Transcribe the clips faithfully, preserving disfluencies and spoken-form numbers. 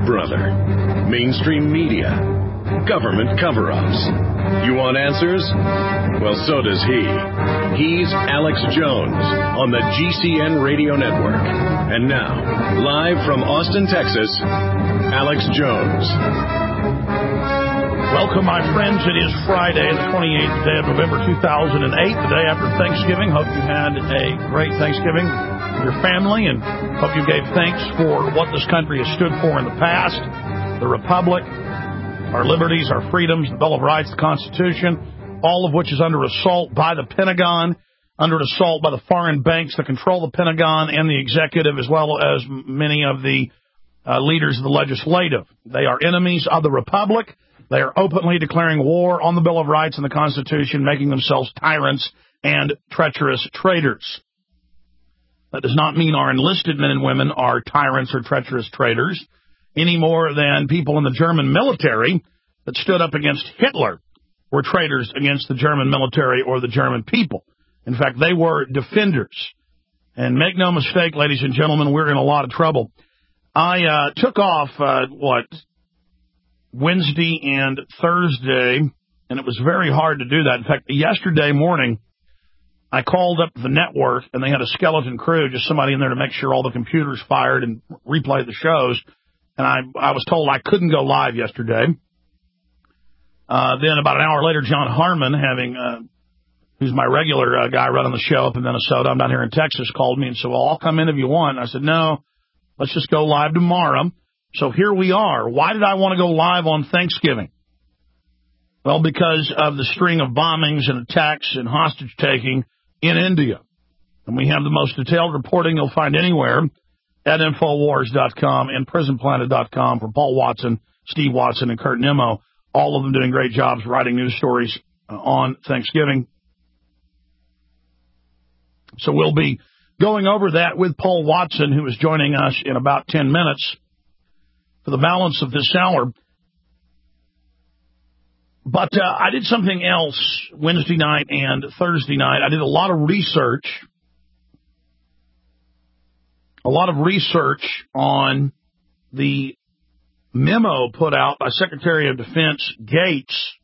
brother. Mainstream media. Government cover-ups. You want answers? Well, so does he. He's Alex Jones on the G C N Radio Network. And now, live from Austin, Texas, Alex Jones. Welcome, my friends. It is Friday, the twenty-eighth day of November two thousand eight, the day after Thanksgiving. Hope you had a great Thanksgiving with your family, and hope you gave thanks for what this country has stood for in the past, the Republic, our liberties, our freedoms, the Bill of Rights, the Constitution, all of which is under assault by the Pentagon, under assault by the foreign banks that control the Pentagon and the executive, as well as many of the uh, leaders of the legislative. They are enemies of the Republic. They are openly declaring war on the Bill of Rights and the Constitution, making themselves tyrants and treacherous traitors. That does not mean our enlisted men and women are tyrants or treacherous traitors, any more than people in the German military that stood up against Hitler were traitors against the German military or the German people. In fact, they were defenders. And make no mistake, ladies and gentlemen, we're in a lot of trouble. I uh, took off, uh, what, Wednesday and Thursday, and it was very hard to do that. In fact, yesterday morning, I called up the network, and they had a skeleton crew, just somebody in there to make sure all the computers fired and replay the shows. And I, I was told I couldn't go live yesterday. Uh, then about an hour later, John Harmon, having uh, who's my regular uh, guy running the show up in Minnesota, I'm down here in Texas, called me and said, well, I'll come in if you want. And I said, no, let's just go live tomorrow. So here we are. Why did I want to go live on Thanksgiving? Well, because of the string of bombings and attacks and hostage-taking in India. And we have the most detailed reporting you'll find anywhere at Infowars dot com and Prison Planet dot com from Paul Watson, Steve Watson, and Kurt Nimmo, all of them doing great jobs writing news stories on Thanksgiving. So we'll be going over that with Paul Watson, who is joining us in about ten minutes. For the balance of this hour. But uh, I did something else Wednesday night and Thursday night. I did a lot of research, a lot of research on the memo put out by Secretary of Defense Gates.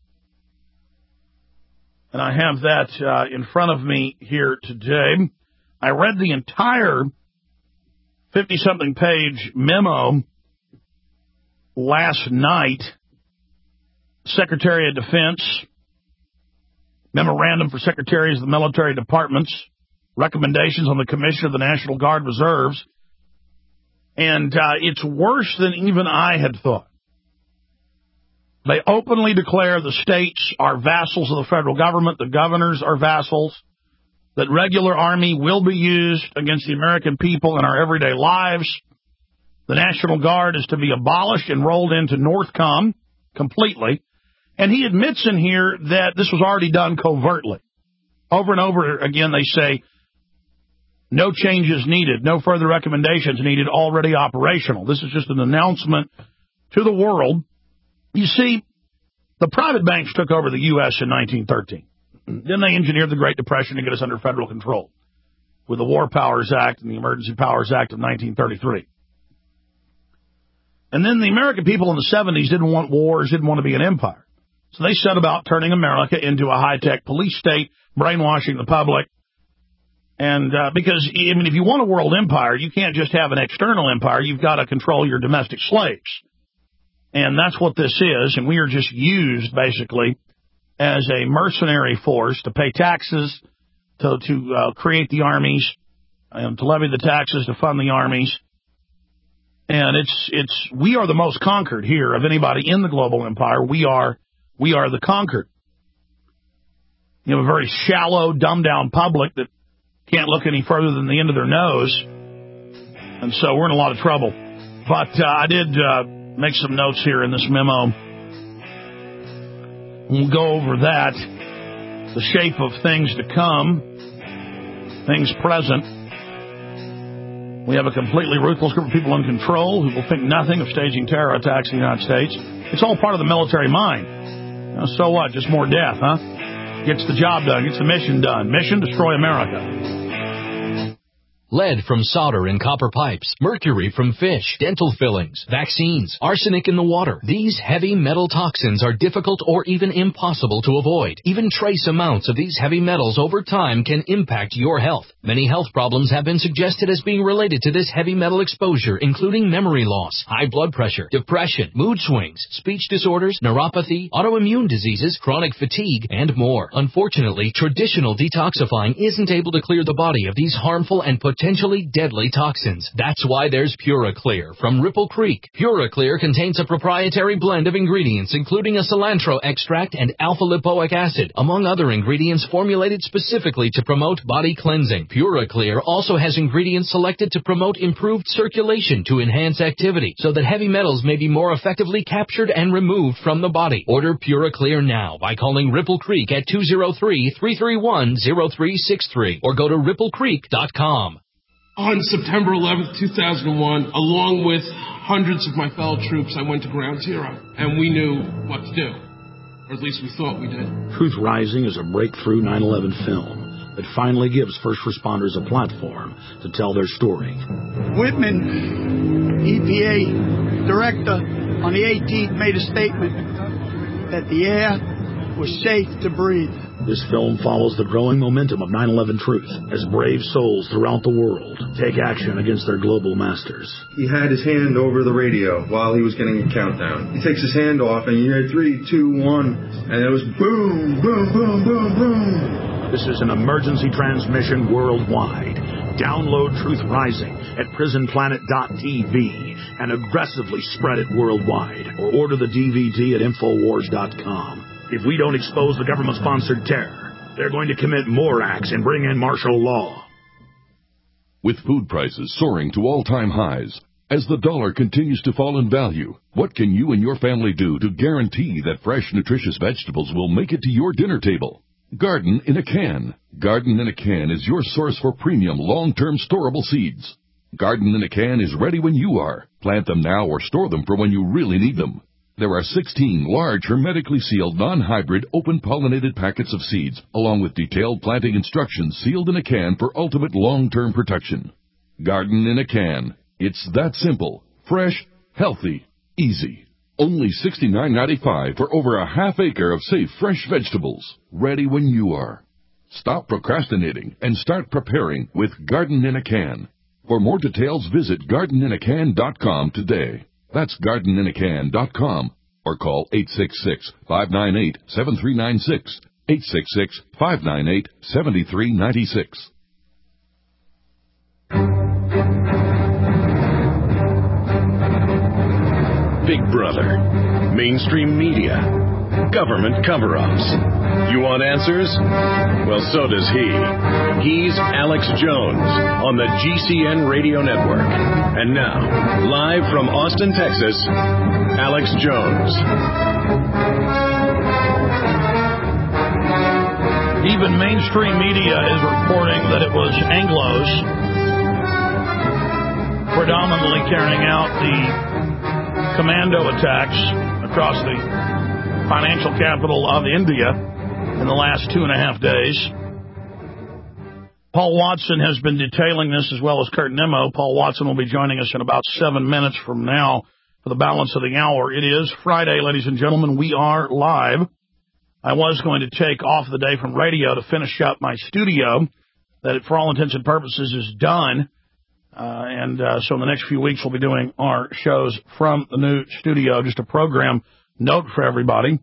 And I have that uh, in front of me here today. I read the entire fifty-something page memo last night. Secretary of Defense, memorandum for secretaries of the military departments, recommendations on the Commission of the National Guard Reserves, and uh, it's worse than even I had thought. They openly declare the states are vassals of the federal government, the governors are vassals, that regular army will be used against the American people in our everyday lives. The National Guard is to be abolished and rolled into NORTHCOM completely. And he admits in here that this was already done covertly. Over and over again, they say, no changes needed, no further recommendations needed, already operational. This is just an announcement to the world. You see, the private banks took over the U S in nineteen thirteen. Then they engineered the Great Depression to get us under federal control with the War Powers Act and the Emergency Powers Act of nineteen thirty-three. And then the American people in the seventies didn't want wars, didn't want to be an empire. So they set about turning America into a high-tech police state, brainwashing the public. And uh, because, I mean, if you want a world empire, you can't just have an external empire. You've got to control your domestic slaves. And that's what this is. And we are just used, basically, as a mercenary force to pay taxes, to, to uh, create the armies, and to levy the taxes to fund the armies. And it's, it's, we are the most conquered here of anybody in the global empire. We are, we are the conquered. You have a very shallow, dumbed-down public that can't look any further than the end of their nose. And so we're in a lot of trouble. But uh, I did uh, make some notes here in this memo. We'll go over that. The shape of things to come, things present. We have a completely ruthless group of people in control who will think nothing of staging terror attacks in the United States. It's all part of the military mind. Now, so what? Just more death, huh? Gets the job done, gets the mission done. Mission, destroy America. lead from solder and copper pipes, mercury from fish, dental fillings, vaccines, arsenic in the water. These heavy metal toxins are difficult or even impossible to avoid. Even trace amounts of these heavy metals over time can impact your health. Many health problems have been suggested as being related to this heavy metal exposure, including memory loss, high blood pressure, depression, mood swings, speech disorders, neuropathy, autoimmune diseases, chronic fatigue, and more. Unfortunately, traditional detoxifying isn't able to clear the body of these harmful and potentially deadly toxins. That's why there's PuraClear from Ripple Creek. PuraClear contains a proprietary blend of ingredients, including a cilantro extract and alpha-lipoic acid, among other ingredients formulated specifically to promote body cleansing. PuraClear also has ingredients selected to promote improved circulation to enhance activity, so that heavy metals may be more effectively captured and removed from the body. Order PuraClear now by calling Ripple Creek at two oh three, three three one, oh three six three or go to ripple creek dot com. On September eleventh, two thousand one, along with hundreds of my fellow troops, I went to Ground Zero, and we knew what to do. Or at least we thought we did. Truth Rising is a breakthrough nine eleven film that finally gives first responders a platform to tell their story. Whitman, E P A director, on the eighteenth made a statement that the air was safe to breathe. This film follows the growing momentum of nine eleven truth as brave souls throughout the world take action against their global masters. He had his hand over the radio while he was getting a countdown. He takes his hand off and you hear three, two, one, and it was boom, boom, boom, boom, boom. This is an emergency transmission worldwide. Download Truth Rising at prison planet dot t v and aggressively spread it worldwide, or order the D V D at infowars dot com. If we don't expose the government-sponsored terror, they're going to commit more acts and bring in martial law. With food prices soaring to all-time highs, as the dollar continues to fall in value, what can you and your family do to guarantee that fresh, nutritious vegetables will make it to your dinner table? Garden in a Can. Garden in a Can is your source for premium, long-term storable seeds. Garden in a Can is ready when you are. Plant them now or store them for when you really need them. There are sixteen large, hermetically sealed, non-hybrid, open-pollinated packets of seeds, along with detailed planting instructions sealed in a can for ultimate long-term protection. Garden in a Can. It's that simple, fresh, healthy, easy. Only sixty-nine ninety-five for over a half acre of safe, fresh vegetables, ready when you are. Stop procrastinating and start preparing with Garden in a Can. For more details, visit garden in a can dot com today. That's garden in a can dot com or call eight six six, five nine eight, seven three nine six, eight six six, five nine eight, seven three nine six. Big Brother, mainstream media, government cover-ups. You want answers? Well, so does he. He's Alex Jones on the G C N Radio Network. And now, live from Austin, Texas, Alex Jones. Even mainstream media is reporting that it was Anglos predominantly carrying out the commando attacks across the financial capital of India in the last two and a half days. Paul Watson has been detailing this, as well as Kurt Nimmo. Paul Watson will be joining us in about seven minutes from now for the balance of the hour. It is Friday, ladies and gentlemen. We are live. I was going to take off the day from radio to finish up my studio that, for all intents and purposes, is done. Uh, and uh, so in the next few weeks, we'll be doing our shows from the new studio. Just a program note for everybody.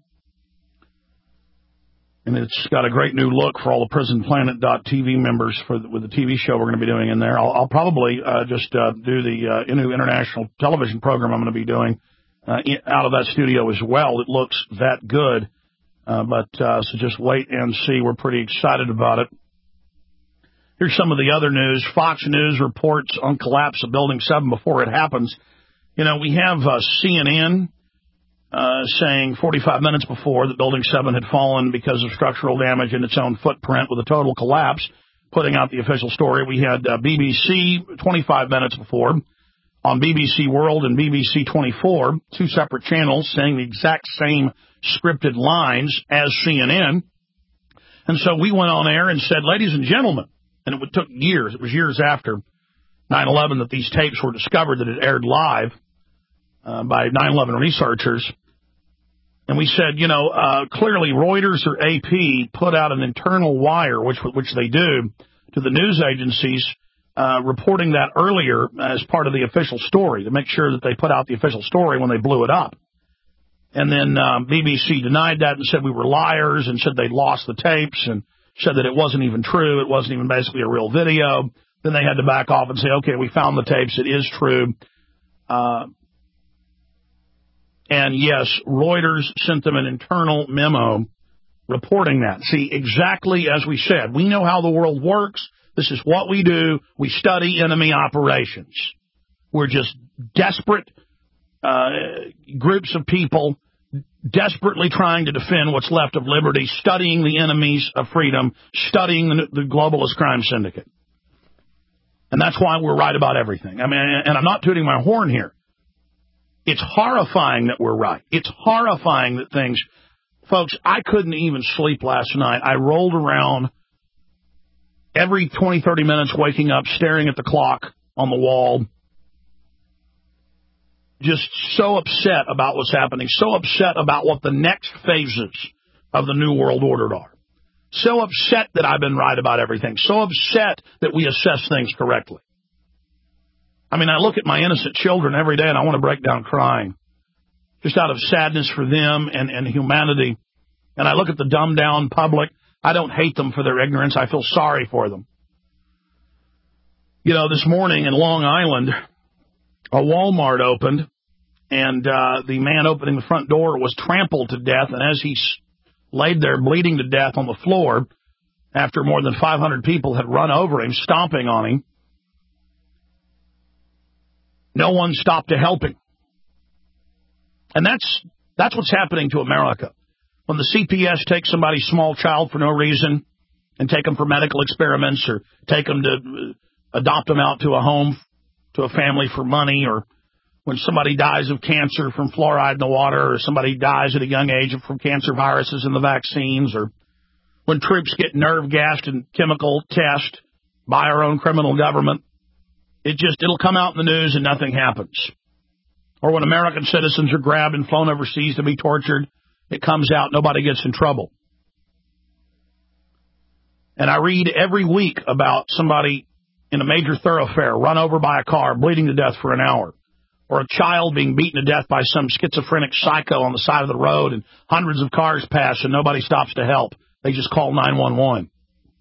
And it's got a great new look for all the prison planet dot t v members for the, with the T V show we're going to be doing in there. I'll, I'll probably uh, just uh, do the uh, new international television program I'm going to be doing uh, in, out of that studio as well. It looks that good. Uh, but uh, so just wait and see. We're pretty excited about it. Here's some of the other news. Fox News reports on collapse of Building seven before it happens. You know, we have uh, C N N uh, saying forty-five minutes before that Building seven had fallen because of structural damage in its own footprint with a total collapse, putting out the official story. We had uh, B B C twenty-five minutes before on B B C World and B B C twenty-four, two separate channels saying the exact same scripted lines as C N N. And so we went on air and said, ladies and gentlemen, and it took years, it was years after, nine eleven that these tapes were discovered, that it aired live uh, by nine eleven researchers. And we said, you know, uh, clearly Reuters or A P put out an internal wire, which which they do, to the news agencies, uh, reporting that earlier as part of the official story, to make sure that they put out the official story when they blew it up. And then um, B B C denied that and said we were liars and said they'd lost the tapes and said that it wasn't even true. It wasn't even basically a real video. Then they had to back off and say, okay, we found the tapes. It is true. Uh, and yes, Reuters sent them an internal memo reporting that. See, exactly as we said, we know how the world works. This is what we do. We study enemy operations. We're just desperate uh, groups of people desperately trying to defend what's left of liberty, studying the enemies of freedom, studying the, the globalist crime syndicate. And that's why we're right about everything. I mean, and I'm not tooting my horn here. It's horrifying that we're right. It's horrifying that things... Folks, I couldn't even sleep last night. I rolled around every twenty, thirty minutes, waking up, staring at the clock on the wall, just so upset about what's happening, so upset about what the next phases of the New World Order are. So upset that I've been right about everything. So upset that we assess things correctly. I mean, I look at my innocent children every day and I want to break down crying, just out of sadness for them and, and humanity. And I look at the dumbed-down public. I don't hate them for their ignorance. I feel sorry for them. You know, this morning in Long Island, a Walmart opened, and uh, the man opening the front door was trampled to death. And as he laid there bleeding to death on the floor, after more than five hundred people had run over him, stomping on him, no one stopped to help him. And that's that's what's happening to America. When the C P S takes somebody's small child for no reason and take them for medical experiments or take them to adopt them out to a home, to a family for money, or when somebody dies of cancer from fluoride in the water, or somebody dies at a young age from cancer viruses in the vaccines, or when troops get nerve gassed and chemical test by our own criminal government, it just, it'll come out in the news and nothing happens. Or when American citizens are grabbed and flown overseas to be tortured, it comes out, nobody gets in trouble. And I read every week about somebody in a major thoroughfare run over by a car, bleeding to death for an hour, or a child being beaten to death by some schizophrenic psycho on the side of the road, and hundreds of cars pass and nobody stops to help. They just call nine one one.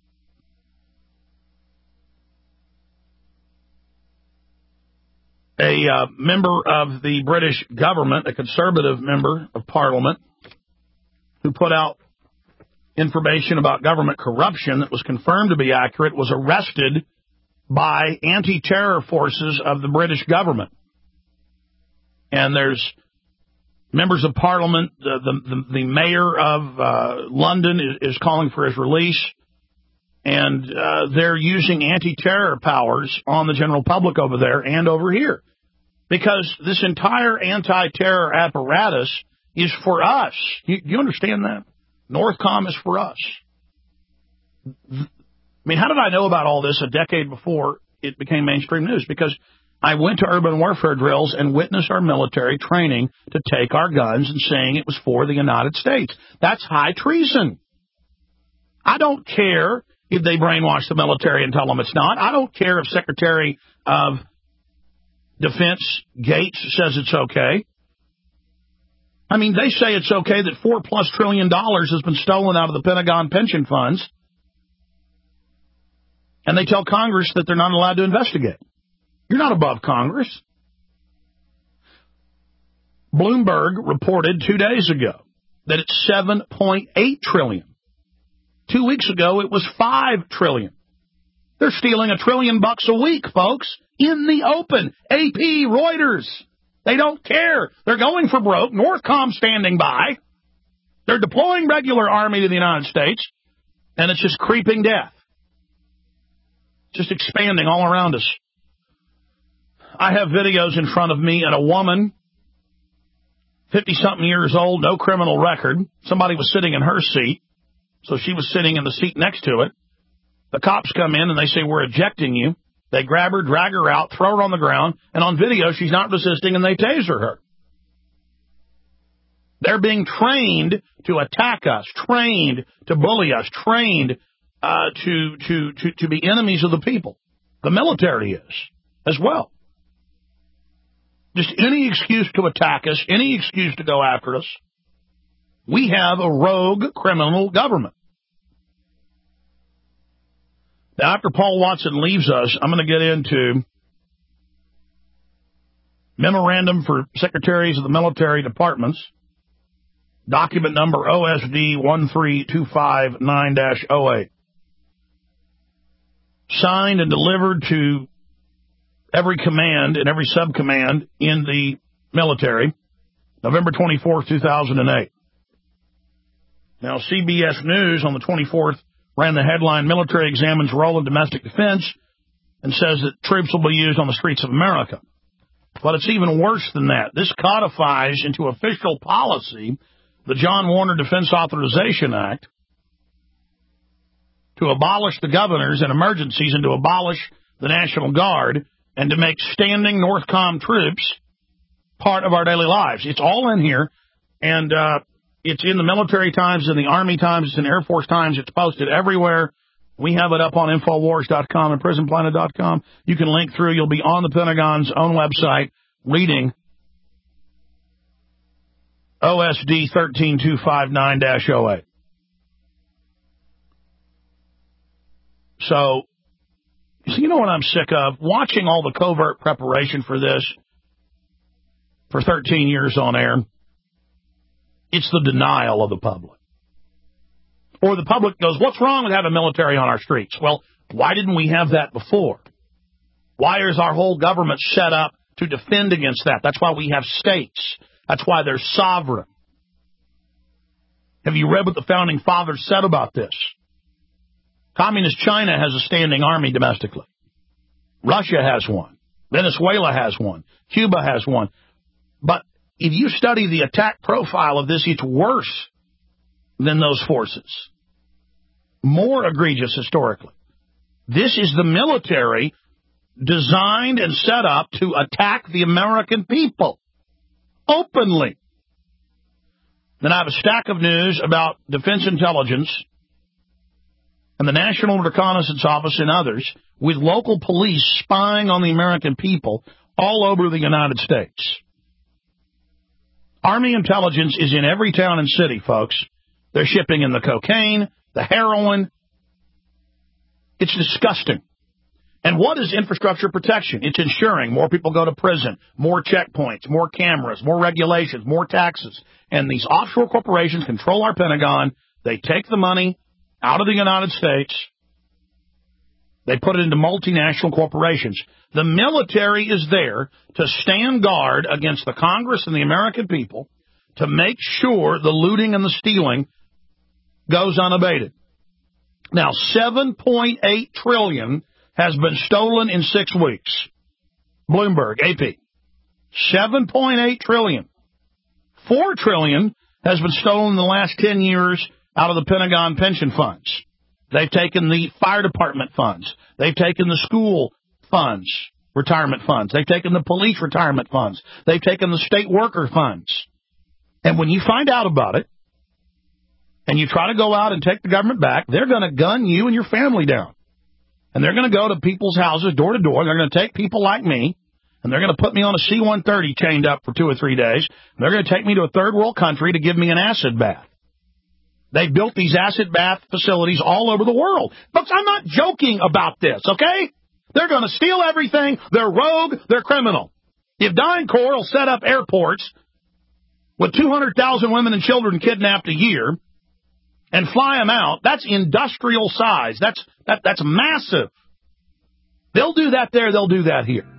A uh, member of the British government, a conservative member of parliament, who put out information about government corruption that was confirmed to be accurate, was arrested by anti-terror forces of the British government. And there's members of parliament, the, the, the, the mayor of uh, London is, is calling for his release, and uh, they're using anti-terror powers on the general public over there and over here. Because this entire anti-terror apparatus is for us. You, you understand that? Northcom is for us. I mean, how did I know about all this a decade before it became mainstream news? Because I went to urban warfare drills and witnessed our military training to take our guns and saying it was for the United States. That's high treason. I don't care if they brainwash the military and tell them it's not. I don't care if Secretary of Defense Gates says it's okay. I mean, they say it's okay that four plus trillion dollars has been stolen out of the Pentagon pension funds, and they tell Congress that they're not allowed to investigate. You're not above Congress. Bloomberg reported two days ago that it's seven point eight trillion dollars. Two weeks ago, it was five trillion dollars. They're stealing a trillion bucks a week, folks, in the open. A P, Reuters. They don't care. They're going for broke. Northcom standing by. They're deploying regular army to the United States, and it's just creeping death. Just expanding all around us. I have videos in front of me, and a woman, fifty-something years old, no criminal record. Somebody was sitting in her seat, so she was sitting in the seat next to it. The cops come in, and they say, we're ejecting you. They grab her, drag her out, throw her on the ground, and on video she's not resisting and they taser her. They're being trained to attack us, trained to bully us, trained uh, to, to, to, to be enemies of the people. The military is as well. Just any excuse to attack us, any excuse to go after us. We have a rogue criminal government. Now, after Paul Watson leaves us, I'm going to get into Memorandum for Secretaries of the Military Departments, document number O S D one three two five nine dash oh eight. Signed and delivered to every command and every sub-command in the military, November twenty-fourth, two thousand eight. Now, C B S News on the twenty-fourth ran the headline, Military Examines Role in Domestic Defense, and says that troops will be used on the streets of America. But it's even worse than that. This codifies into official policy the John Warner Defense Authorization Act to abolish the governors in emergencies and to abolish the National Guard and to make standing NORTHCOM troops part of our daily lives. It's all in here, and uh, it's in the Military Times, in the Army Times, it's in Air Force Times. It's posted everywhere. We have it up on Infowars dot com and Prison Planet dot com. You can link through. You'll be on the Pentagon's own website reading O S D one three two five nine dash oh eight. So, so, you know what I'm sick of? Watching all the covert preparation for this for thirteen years on air. It's the denial of the public. Or the public goes, what's wrong with having military on our streets? Well, why didn't we have that before? Why is our whole government set up to defend against that? That's why we have states. That's why they're sovereign. Have you read what the Founding Fathers said about this? Communist China has a standing army domestically. Russia has one. Venezuela has one. Cuba has one. But if you study the attack profile of this, it's worse than those forces. More egregious historically. This is the military designed and set up to attack the American people openly. Then I have a stack of news about Defense Intelligence and the National Reconnaissance Office and others with local police spying on the American people all over the United States. Army intelligence is in every town and city, folks. They're shipping in the cocaine, the heroin. It's disgusting. And what is infrastructure protection? It's ensuring more people go to prison, more checkpoints, more cameras, more regulations, more taxes. And these offshore corporations control our Pentagon. They take the money out of the United States. They put it into multinational corporations. The military is there to stand guard against the Congress and the American people to make sure the looting and the stealing goes unabated. Now, seven point eight trillion dollars has been stolen in six weeks. Bloomberg, A P. seven point eight trillion dollars. four trillion dollars has been stolen in the last ten years out of the Pentagon pension funds. They've taken the fire department funds. They've taken the school funds, retirement funds. They've taken the police retirement funds. They've taken the state worker funds. And when you find out about it, and you try to go out and take the government back, they're going to gun you and your family down. And they're going to go to people's houses door to door. They're going to take people like me, and they're going to put me on a C one thirty chained up for two or three days. And they're going to take me to a third world country to give me an acid bath. They've built these acid bath facilities all over the world. Folks, I'm not joking about this, okay? They're going to steal everything. They're rogue. They're criminal. If DynCorp will set up airports with two hundred thousand women and children kidnapped a year and fly them out, that's industrial size. That's that, that's massive. They'll do that there. They'll do that here.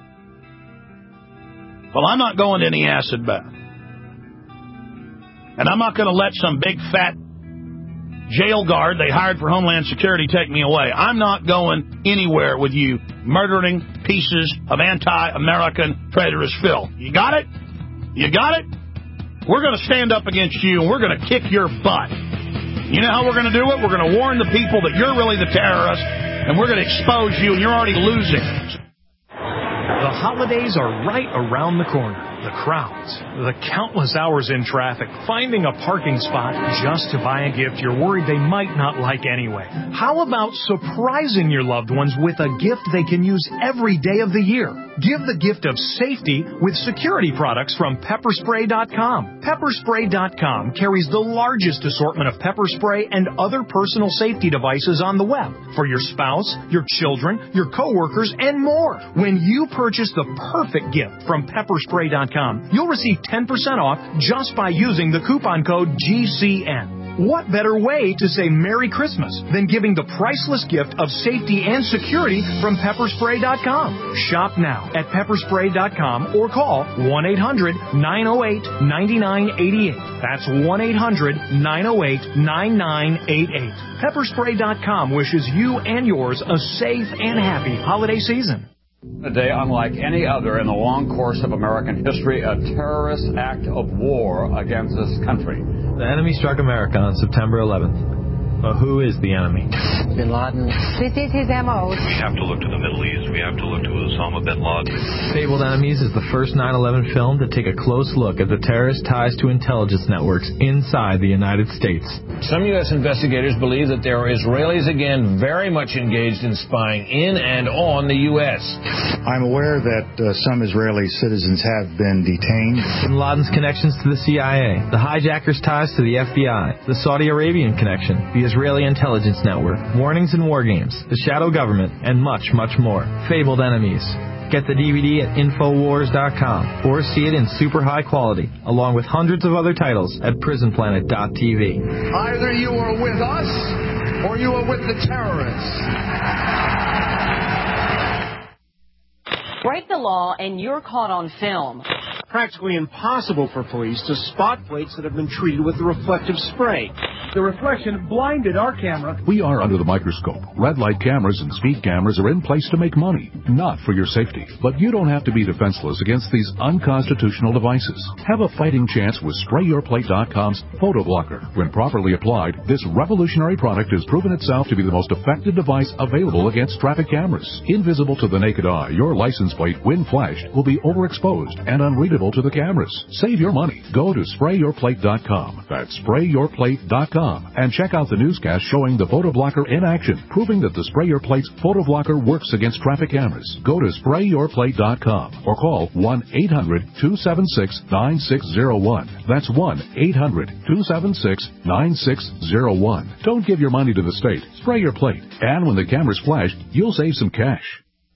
Well, I'm not going to any acid bath. And I'm not going to let some big fat jail guard they hired for Homeland Security take me away. I'm not going anywhere with you murdering pieces of anti-American traitorous filth. You got it? You got it? We're going to stand up against you, and we're going to kick your butt. You know how we're going to do it? We're going to warn the people that you're really the terrorist, and we're going to expose you, and you're already losing. The holidays are right around the corner. The crowds, the countless hours in traffic, finding a parking spot just to buy a gift you're worried they might not like anyway. How about surprising your loved ones with a gift they can use every day of the year? Give the gift of safety with security products from pepper spray dot com. pepper spray dot com carries the largest assortment of pepper spray and other personal safety devices on the web for your spouse, your children, your coworkers, and more. When you purchase the perfect gift from pepper spray dot com, you'll receive ten percent off just by using the coupon code G C N. What better way to say Merry Christmas than giving the priceless gift of safety and security from pepper spray dot com? Shop now at pepper spray dot com or call one eight hundred nine oh eight nine nine eight eight. That's one eight hundred nine oh eight nine nine eight eight. pepper spray dot com wishes you and yours a safe and happy holiday season. A day unlike any other in the long course of American history, a terrorist act of war against this country. The enemy struck America on September eleventh. But who is the enemy? Bin Laden. This is his M O. We have to look to the Middle East. We have to look to Osama bin Laden. Fabled Enemies is the first nine eleven film to take a close look at the terrorist ties to intelligence networks inside the United States. Some U S investigators believe that there are Israelis again very much engaged in spying in and on the U S. I'm aware that uh, some Israeli citizens have been detained. Bin Laden's connections to the C I A, the hijackers' ties to the F B I, the Saudi Arabian connection, the Israeli intelligence network, warnings and war games, the shadow government, and much, much more. Fabled Enemies. Get the D V D at infowars dot com or see it in super high quality, along with hundreds of other titles at prison planet dot t v. Either you are with us or you are with the terrorists. Break the law and you're caught on film. Practically impossible for police to spot plates that have been treated with the reflective spray. The reflection blinded our camera. We are under the microscope. Red light cameras and speed cameras are in place to make money, not for your safety. But you don't have to be defenseless against these unconstitutional devices. Have a fighting chance with spray your plate dot com's Photo Blocker. When properly applied, this revolutionary product has proven itself to be the most effective device available against traffic cameras. Invisible to the naked eye, your license plate, when flashed, will be overexposed and unreadable to the cameras. Save your money. Go to spray your plate dot com. That's spray your plate dot com. And check out the newscast showing the Photo Blocker in action, proving that the Spray Your Plate's Photo Blocker works against traffic cameras. Go to spray your plate dot com or call one eight hundred two seven six nine six zero one. That's one eight hundred two seven six nine six zero one. Don't give your money to the state. Spray your plate. And when the camera's flashed, you'll save some cash.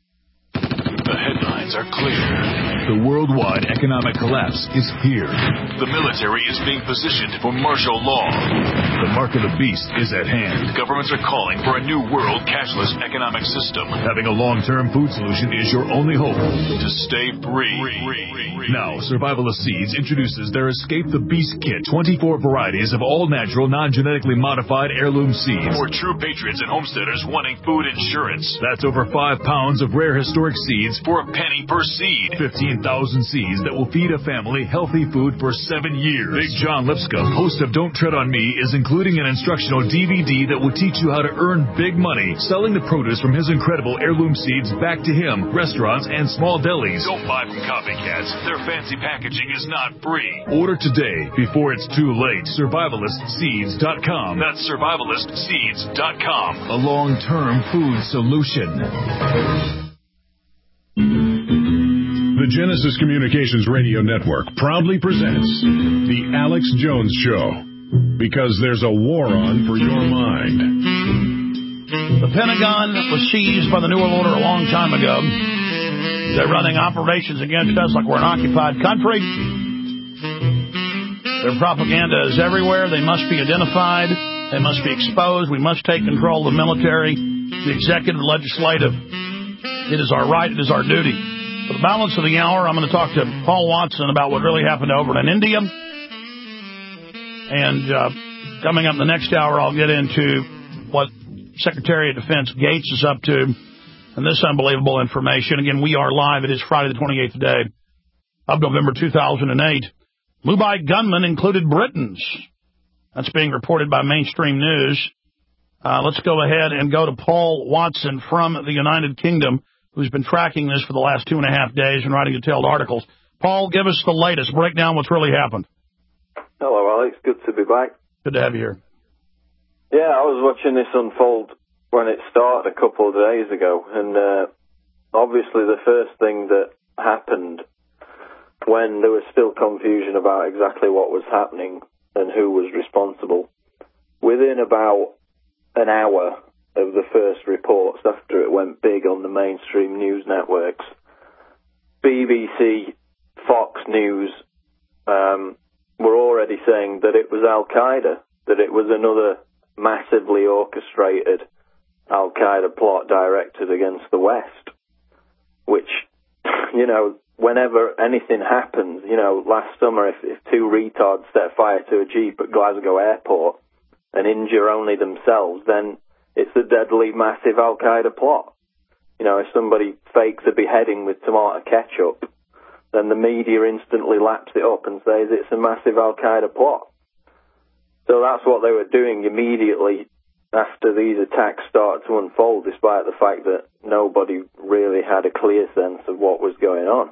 The headlines are clear. The worldwide economic collapse is here. The military is being positioned for martial law. The mark of the beast is at hand. Governments are calling for a new world cashless economic system. Having a long-term food solution is your only hope to stay free. Now, Survivalist Seeds introduces their Escape the Beast Kit. twenty-four varieties of all-natural, non-genetically modified heirloom seeds. For true patriots and homesteaders wanting food insurance. That's over five pounds of rare historic seeds for a penny per seed. fifteen thousand seeds that will feed a family healthy food for seven years. Big John Lipscomb, host of Don't Tread on Me, is including an instructional D V D that will teach you how to earn big money selling the produce from his incredible heirloom seeds back to him, restaurants, and small delis. Don't buy from copycats. Their fancy packaging is not free. Order today before it's too late. survivalist seeds dot com. That's survivalist seeds dot com. A long-term food solution. The Genesis Communications Radio Network proudly presents The Alex Jones Show, because there's a war on for your mind. The Pentagon was seized by the New World Order a long time ago. They're running operations against us like we're an occupied country. Their propaganda is everywhere. They must be identified. They must be exposed. We must take control of the military, the executive, legislative. It is our right. It is our duty. For the balance of the hour, I'm going to talk to Paul Watson about what really happened over in India. And uh, coming up in the next hour, I'll get into what Secretary of Defense Gates is up to and this unbelievable information. Again, we are live. It is Friday the twenty-eighth day of November two thousand eight. Mumbai gunmen included Britons. That's being reported by mainstream news. Uh, let's go ahead and go to Paul Watson from the United Kingdom, who's been tracking this for the last two and a half days and writing detailed articles. Paul, give us the latest. Break down what's really happened. Hello, Alex. Good to be back. Good to have you here. Yeah, I was watching this unfold when it started a couple of days ago, and uh, obviously the first thing that happened when there was still confusion about exactly what was happening and who was responsible, within about an hour of the first reports after it went big on the mainstream news networks, B B C, Fox News, um, were already saying that it was Al-Qaeda, that it was another massively orchestrated Al-Qaeda plot directed against the West, which, you know, whenever anything happens, you know, last summer if, if two retards set fire to a Jeep at Glasgow Airport and injure only themselves, then it's a deadly, massive Al-Qaeda plot. You know, if somebody fakes a beheading with tomato ketchup, then the media instantly laps it up and says it's a massive Al-Qaeda plot. So that's what they were doing immediately after these attacks started to unfold, despite the fact that nobody really had a clear sense of what was going on.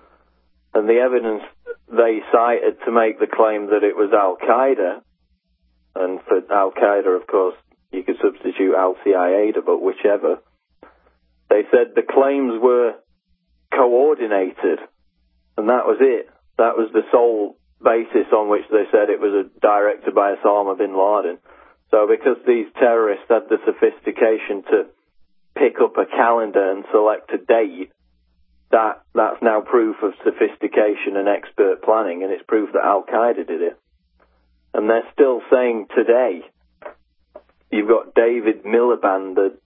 And the evidence they cited to make the claim that it was Al-Qaeda, and for Al-Qaeda, of course, you could substitute Al-C I A D A, but whichever, they said the claims were coordinated, and that was it. That was the sole basis on which they said it was a, directed by Osama bin Laden. So because these terrorists had the sophistication to pick up a calendar and select a date, that that's now proof of sophistication and expert planning, and it's proof that Al-Qaeda did it. And they're still saying today, you've got David Miliband, the,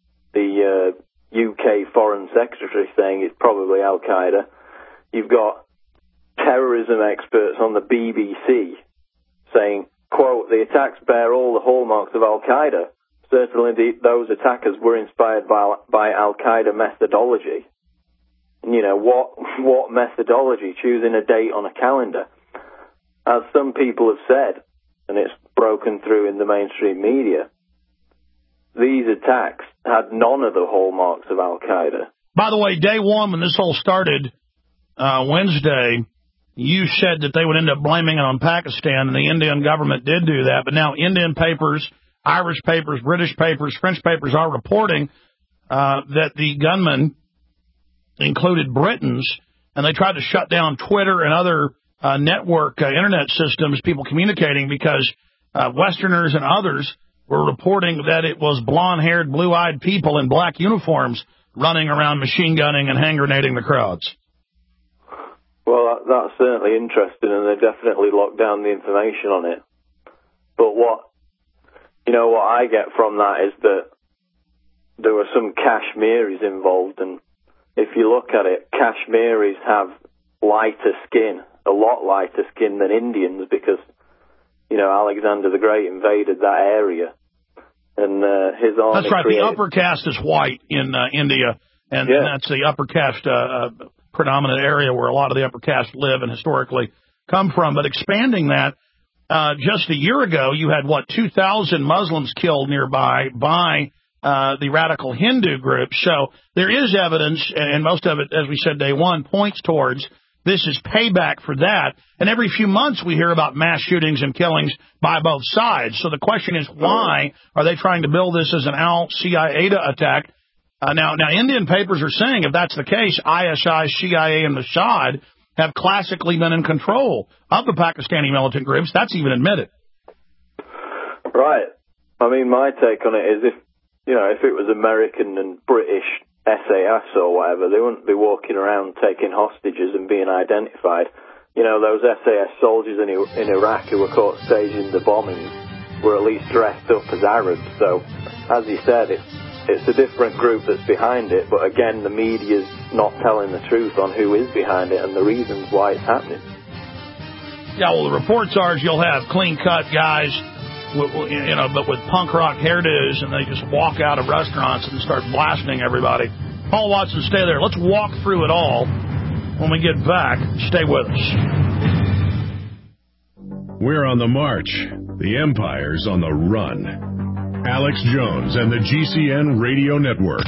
the uh, U K Foreign Secretary, saying it's probably Al-Qaeda. You've got terrorism experts on the B B C saying, quote, the attacks bear all the hallmarks of Al-Qaeda. Certainly the, those attackers were inspired by, by Al-Qaeda methodology. And, you know, what, what methodology? Choosing a date on a calendar. As some people have said, and it's broken through in the mainstream media, these attacks had none of the hallmarks of Al-Qaeda. By the way, day one, when this all started, uh, Wednesday, you said that they would end up blaming it on Pakistan, and the Indian government did do that. But now Indian papers, Irish papers, British papers, French papers are reporting uh, that the gunmen included Britons, and they tried to shut down Twitter and other uh, network uh, internet systems, people communicating, because uh, Westerners and others were reporting that it was blonde-haired, blue-eyed people in black uniforms running around machine gunning and hand grenading the crowds. Well, that's certainly interesting, and they definitely locked down the information on it. But what, you know, what I get from that is that there were some Kashmiris involved, and if you look at it, Kashmiris have lighter skin, a lot lighter skin than Indians, because, you know, Alexander the Great invaded that area, and uh, his army. That's right. Created... The upper caste is white in uh, India, and, yeah. and that's the upper caste uh, uh, predominant area where a lot of the upper caste live and historically come from. But expanding that, uh, just a year ago, you had, what, two thousand Muslims killed nearby by uh, the radical Hindu group. So there is evidence, and most of it, as we said day one, points towards this is payback for that. And every few months we hear about mass shootings and killings by both sides. So the question is, why are they trying to build this as an Al-C I A D A attack? Uh, now, now, Indian papers are saying if that's the case, I S I, C I A, and Mossad have classically been in control of the Pakistani militant groups. That's even admitted. Right. I mean, my take on it is if, you know, if it was American and British S A S or whatever, they wouldn't be walking around taking hostages and being identified. You know, those S A S soldiers in, in Iraq who were caught staging the bombings were at least dressed up as Arabs. So, as you said, it's It's a different group that's behind it, but again, the media's not telling the truth on who is behind it and the reasons why it's happening. Yeah, well, the reports are is you'll have clean-cut guys, you know, but with punk rock hairdos, and they just walk out of restaurants and start blasting everybody. Paul Watson, stay there. Let's walk through it all. When we get back, stay with us. We're on the march. The Empire's on the run. Alex Jones and the G C N Radio Network.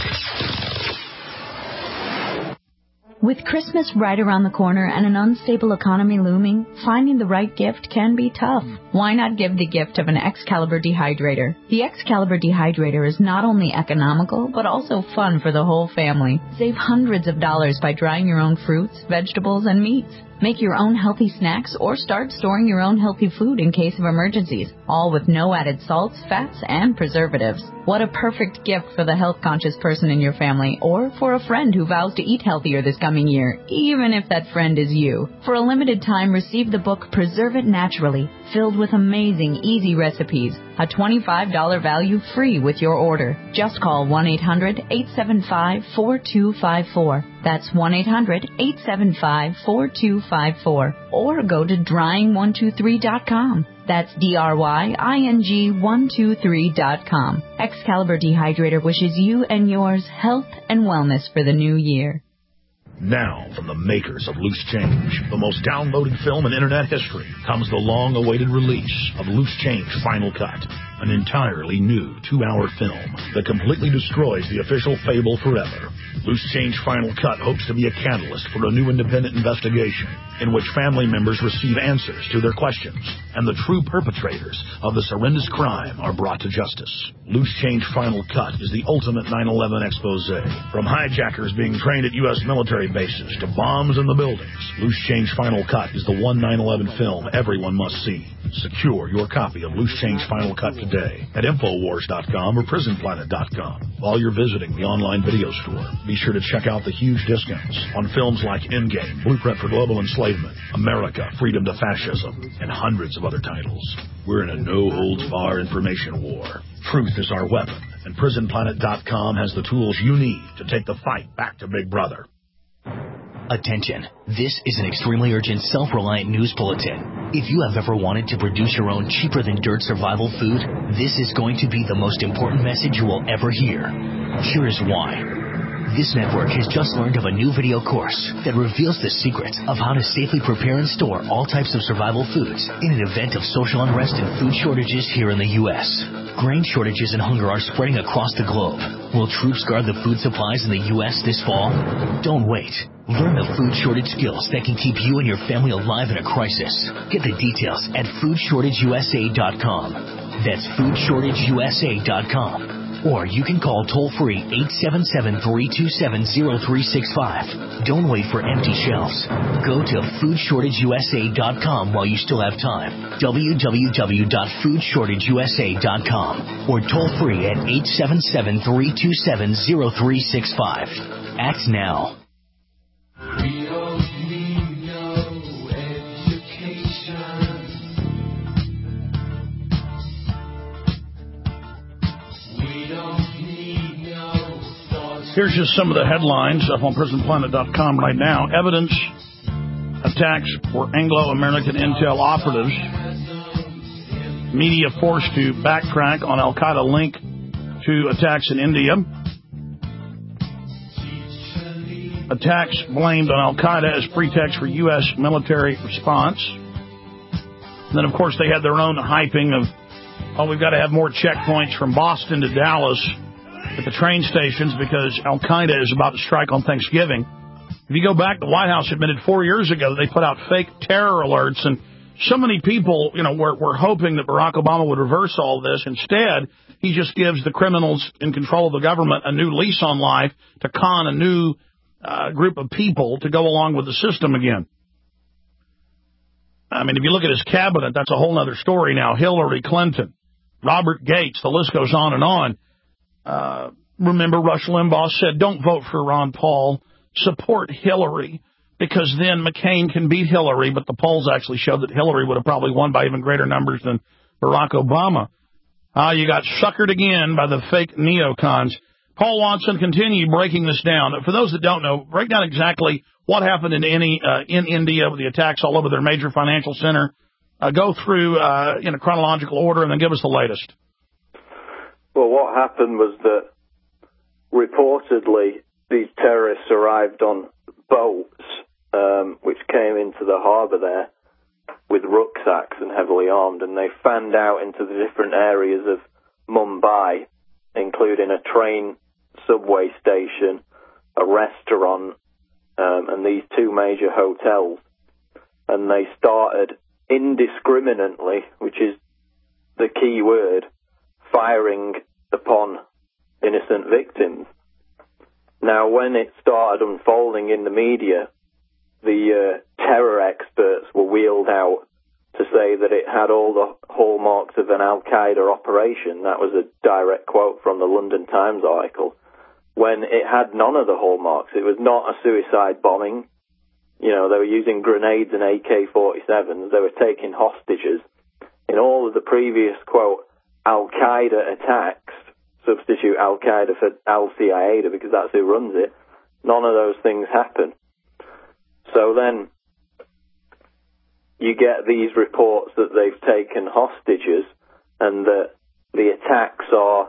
With Christmas right around the corner and an unstable economy looming, finding the right gift can be tough. Why not give the gift of an Excalibur dehydrator? The Excalibur dehydrator is not only economical, but also fun for the whole family. Save hundreds of dollars by drying your own fruits, vegetables, and meats. Make your own healthy snacks or start storing your own healthy food in case of emergencies, all with no added salts, fats, and preservatives. What a perfect gift for the health-conscious person in your family or for a friend who vows to eat healthier this coming year, even if that friend is you. For a limited time, receive the book Preserve It Naturally, filled with amazing, easy recipes. A twenty-five dollars value free with your order. Just call one eight hundred, eight seven five, four two five four. That's one eight hundred, eight seven five, four two five four. Or go to drying one two three dot com. That's D R Y I N G one two three dot com. Excalibur Dehydrator wishes you and yours health and wellness for the new year. Now, from the makers of Loose Change, the most downloaded film in Internet history, comes the long-awaited release of Loose Change Final Cut, an entirely new two-hour film that completely destroys the official fable forever. Loose Change Final Cut hopes to be a catalyst for a new independent investigation in which family members receive answers to their questions and the true perpetrators of this horrendous crime are brought to justice. Loose Change Final Cut is the ultimate nine eleven expose. From hijackers being trained at U S military bases to bombs in the buildings, Loose Change Final Cut is the one nine eleven film everyone must see. Secure your copy of Loose Change Final Cut today at Infowars dot com or Prison Planet dot com. While you're visiting the online video store, be sure to check out the huge discounts on films like Endgame, Blueprint for Global Enslavement, America, Freedom to Fascism, and hundreds of other titles. We're in a no-holds-barred information war. Truth is our weapon, and Prison Planet dot com has the tools you need to take the fight back to Big Brother. Attention. This is an extremely urgent, self-reliant news bulletin. If you have ever wanted to produce your own cheaper-than-dirt survival food, this is going to be the most important message you will ever hear. Here is why. This network has just learned of a new video course that reveals the secrets of how to safely prepare and store all types of survival foods in an event of social unrest and food shortages here in the U S Grain shortages and hunger are spreading across the globe. Will troops guard the food supplies in the U S this fall? Don't wait. Learn the food shortage skills that can keep you and your family alive in a crisis. Get the details at food shortage U S A dot com. That's food shortage U S A dot com. Or you can call toll-free eight seven seven, three two seven, zero three six five. Don't wait for empty shelves. Go to food shortage U S A dot com while you still have time. w w w dot food shortage U S A dot com. Or toll-free at eight seven seven, three two seven, zero three six five. Act now. We don't need no education. Here's just some of the headlines up on Prison Planet dot com right now. Evidence attacks were Anglo-American intel operatives. Media forced to backtrack on Al-Qaeda link to attacks in India. Attacks blamed on Al-Qaeda as pretext for U S military response. And then, of course, they had their own hyping of, oh, we've got to have more checkpoints from Boston to Dallas at the train stations because Al-Qaeda is about to strike on Thanksgiving. If you go back, the White House admitted four years ago they put out fake terror alerts, and so many people, you know, were, were hoping that Barack Obama would reverse all this. Instead, he just gives the criminals in control of the government a new lease on life to con a new uh, group of people to go along with the system again. I mean, if you look at his cabinet, that's a whole other story now. Hillary Clinton, Robert Gates, the list goes on and on. Uh, remember, Rush Limbaugh said, don't vote for Ron Paul, support Hillary, because then McCain can beat Hillary, but the polls actually showed that Hillary would have probably won by even greater numbers than Barack Obama. Ah, uh, you got suckered again by the fake neocons. Paul Watson, continue breaking this down. For those that don't know, break down exactly what happened in any uh, in India with the attacks all over their major financial center. Uh, go through uh, in a chronological order and then give us the latest. Well, what happened was that reportedly these terrorists arrived on boats um, which came into the harbour there with rucksacks and heavily armed, and they fanned out into the different areas of Mumbai, including a train, subway station, a restaurant, um, and these two major hotels. And they started indiscriminately, which is the key word, firing upon innocent victims. Now, when it started unfolding in the media, the uh, terror experts were wheeled out to say that it had all the hallmarks of an Al-Qaeda operation. That was a direct quote from the London Times article, when it had none of the hallmarks. It was not a suicide bombing. You know, they were using grenades and A K forty-sevens. They were taking hostages. In all of the previous, quote, Al-Qaeda attacks, substitute Al-Qaeda for Al-Qaeda because that's who runs it, none of those things happen. So then you get these reports that they've taken hostages and that the attacks are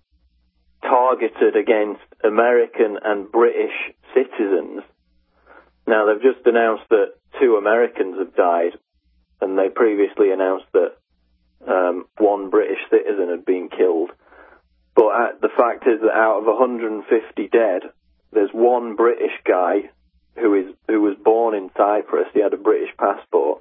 targeted against American and British citizens. Now, they've just announced that two Americans have died, and they previously announced that um, one British citizen had been killed. But uh, the fact is that out of one hundred fifty dead, there's one British guy who is who was born in Cyprus. He had a British passport.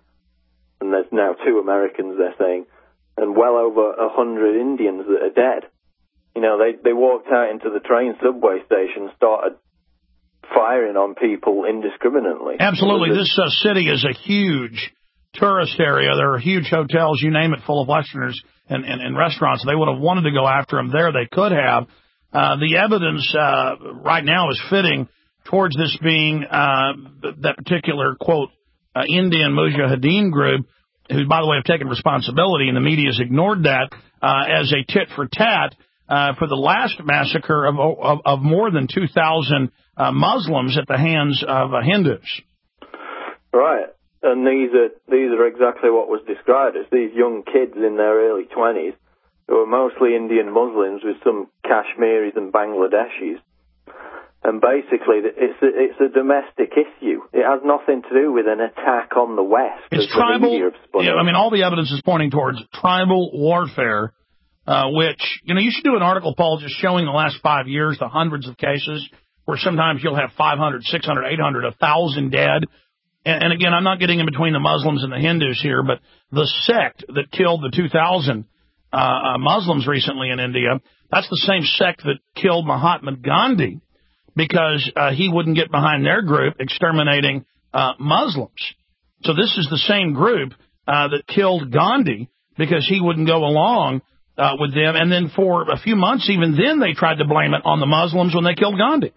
And there's now two Americans, they're saying, and well over a hundred Indians that are dead. You know, they, they walked out into the train subway station and started firing on people indiscriminately. Absolutely. This uh, city is a huge tourist area. There are huge hotels, you name it, full of Westerners and, and, and restaurants. They would have wanted to go after them there. They could have. Uh, the evidence uh, right now is fitting towards this being uh, that particular, quote, Uh, Indian Mujahideen group, who, by the way, have taken responsibility, and the media has ignored that uh, as a tit for tat uh, for the last massacre of, of, of more than two thousand uh, Muslims at the hands of uh, Hindus. Right, and these are these are exactly what was described as these young kids in their early twenties who are mostly Indian Muslims with some Kashmiris and Bangladeshis. And basically, it's a, it's a domestic issue. It has nothing to do with an attack on the West. It's tribal. Yeah, I mean, all the evidence is pointing towards tribal warfare, uh, which, you know, you should do an article, Paul, just showing the last five years, the hundreds of cases where sometimes you'll have five hundred, six hundred, eight hundred, one thousand dead. And, and again, I'm not getting in between the Muslims and the Hindus here, but the sect that killed the two thousand uh, uh, Muslims recently in India, that's the same sect that killed Mahatma Gandhi, because uh, he wouldn't get behind their group exterminating uh, Muslims. So this is the same group uh, that killed Gandhi because he wouldn't go along uh, with them. And then for a few months, even then, they tried to blame it on the Muslims when they killed Gandhi.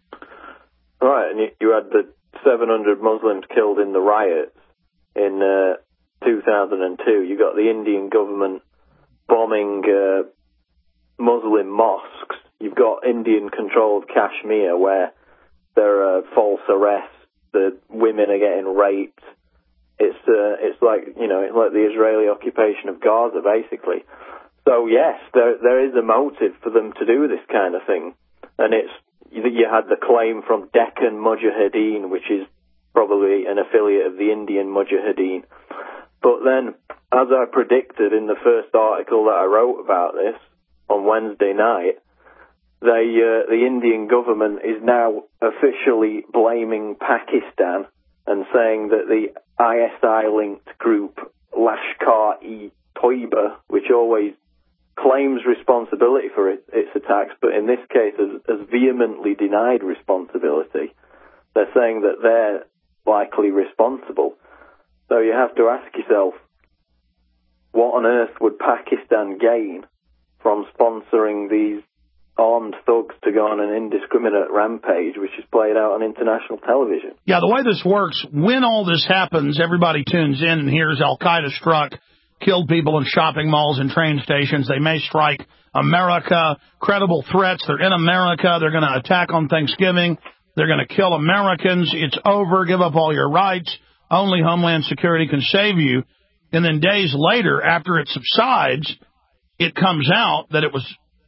Right, and you, you had the seven hundred Muslims killed in the riots in uh, two thousand two. You got the Indian government bombing uh, Muslim mosques. You've got Indian-controlled Kashmir, where there are false arrests, the women are getting raped. It's uh, it's like, you know, it's like the Israeli occupation of Gaza, basically. So yes, there there is a motive for them to do this kind of thing, and it's you had the claim from Deccan Mujahideen, which is probably an affiliate of the Indian Mujahideen. But then, as I predicted in the first article that I wrote about this on Wednesday night, They, uh, the Indian government is now officially blaming Pakistan and saying that the I S I-linked group Lashkar-e-Toiba, which always claims responsibility for it, its attacks, but in this case has, has vehemently denied responsibility. They're saying that they're likely responsible. So you have to ask yourself, what on earth would Pakistan gain from sponsoring these armed thugs to go on an indiscriminate rampage, which is played out on international television? Yeah, the way this works, when all this happens, everybody tunes in and hears Al-Qaeda struck, killed people in shopping malls and train stations. They may strike America, credible threats. They're in America. They're going to attack on Thanksgiving. They're going to kill Americans. It's over. Give up all your rights. Only Homeland Security can save you. And then days later, after it subsides, it comes out that it was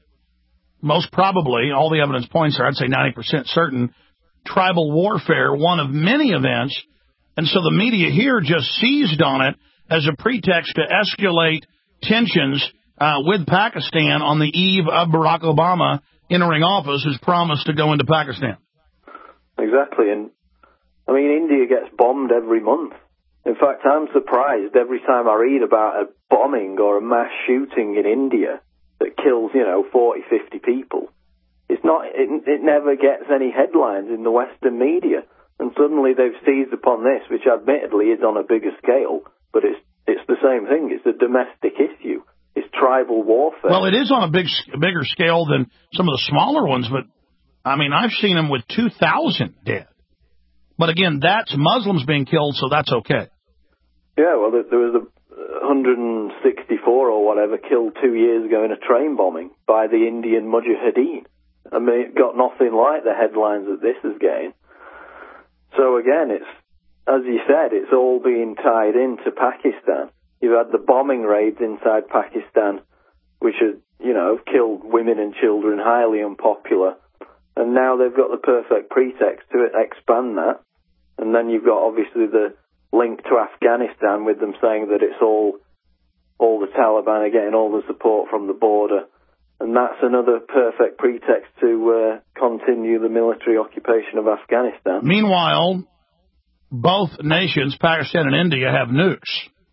most probably, all the evidence points are, I'd say ninety percent certain, tribal warfare, one of many events. And so the media here just seized on it as a pretext to escalate tensions uh, with Pakistan on the eve of Barack Obama entering office, who's promised to go into Pakistan. Exactly. And, I mean, India gets bombed every month. In fact, I'm surprised every time I read about a bombing or a mass shooting in India that kills, you know, forty, fifty people. It's not, it, it never gets any headlines in the Western media. And suddenly they've seized upon this, which admittedly is on a bigger scale, but it's it's the same thing. It's a domestic issue. It's tribal warfare. Well, it is on a big, bigger scale than some of the smaller ones, but, I mean, I've seen them with two thousand dead. But again, that's Muslims being killed, so that's okay. Yeah, well, there was a one hundred sixty-four or whatever killed two years ago in a train bombing by the Indian Mujahideen. I mean, it got nothing like the headlines that this is getting. So again, it's, as you said, it's all being tied into Pakistan. You've had the bombing raids inside Pakistan, which have, you know, killed women and children, highly unpopular. And now they've got the perfect pretext to expand that. And then you've got, obviously, the link to Afghanistan with them saying that it's all, all the Taliban are getting all the support from the border. And that's another perfect pretext to uh, continue the military occupation of Afghanistan. Meanwhile, both nations, Pakistan and India, have nukes.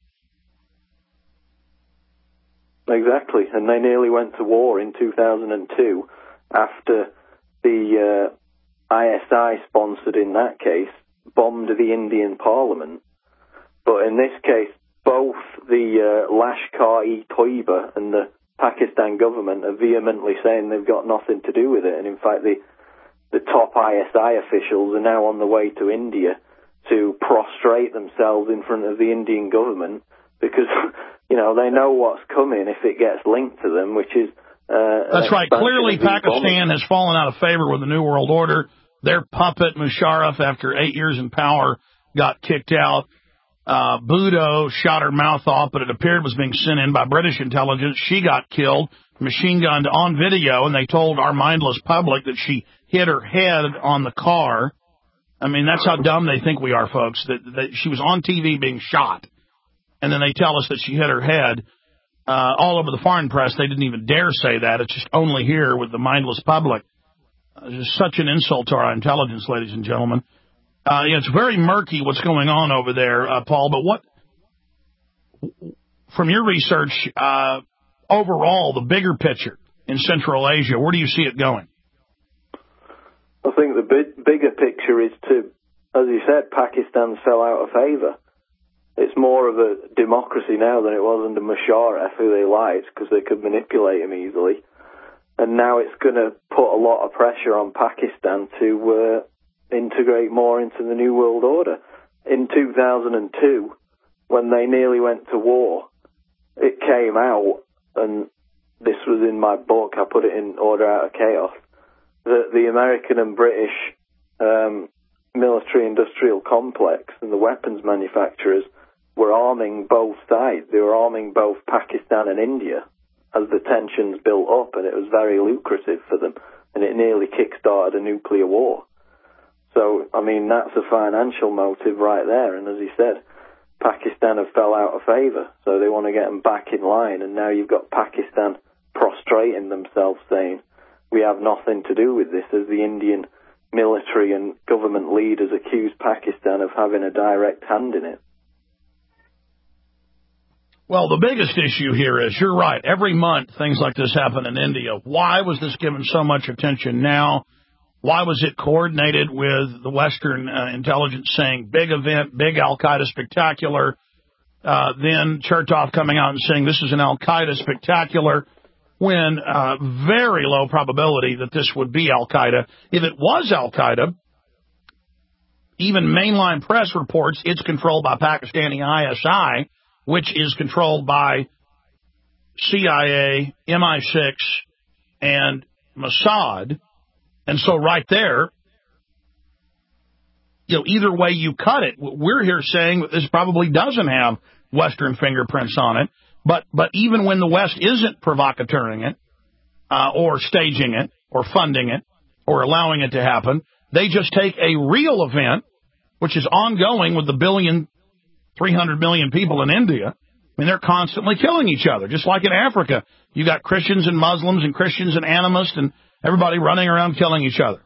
Exactly, and they nearly went to war in two thousand two after the uh, I S I, sponsored in that case, bombed the Indian parliament. But in this case, both the uh, Lashkar-e-Toiba and the Pakistan government are vehemently saying they've got nothing to do with it. And in fact, the, the top I S I officials are now on the way to India to prostrate themselves in front of the Indian government because, you know, they know what's coming if it gets linked to them, which is... Uh, That's right. Clearly, Pakistan has fallen out of favor with the New World Order. Their puppet, Musharraf, after eight years in power, got kicked out. Uh, Bhutto shot her mouth off, but it appeared was being sent in by British intelligence. She got killed, machine gunned on video, and they told our mindless public that she hit her head on the car. I mean, that's how dumb they think we are, folks, that, that she was on T V being shot, and then they tell us that she hit her head. Uh, all over the foreign press, they didn't even dare say that. It's just only here with the mindless public. Uh, it's just such an insult to our intelligence, ladies and gentlemen. Uh, yeah, it's very murky what's going on over there, uh, Paul, but what, from your research, uh, overall, the bigger picture in Central Asia, where do you see it going? I think the big, bigger picture is to, as you said, Pakistan fell out of favour. It's more of a democracy now than it was under Musharraf, who they liked, because they could manipulate him easily. And now it's going to put a lot of pressure on Pakistan to... Uh, integrate more into the New World Order. In two thousand two, when they nearly went to war, it came out, and this was in my book, I put it in Order Out of Chaos, that the American and British um, military-industrial complex and the weapons manufacturers were arming both sides. They were arming both Pakistan and India as the tensions built up, and it was very lucrative for them, and it nearly kick-started a nuclear war. So, I mean, that's a financial motive right there. And as he said, Pakistan have fell out of favour, so they want to get them back in line. And now you've got Pakistan prostrating themselves, saying, we have nothing to do with this, as the Indian military and government leaders accuse Pakistan of having a direct hand in it. Well, the biggest issue here is, you're right, every month things like this happen in India. Why was this given so much attention now? Why was it coordinated with the Western uh, intelligence saying big event, big Al-Qaeda spectacular, uh, then Chertoff coming out and saying this is an Al-Qaeda spectacular, when uh, very low probability that this would be Al-Qaeda. If it was Al-Qaeda, even mainline press reports it's controlled by Pakistani I S I, which is controlled by C I A, M I six, and Mossad. And so right there, you know, either way you cut it, we're here saying that this probably doesn't have Western fingerprints on it. But but even when the West isn't provocateuring it, uh, or staging it, or funding it, or allowing it to happen, they just take a real event, which is ongoing with the billion, three hundred million people in India. mean, they're constantly killing each other, just like in Africa. You got Christians and Muslims and Christians and animists and everybody running around killing each other.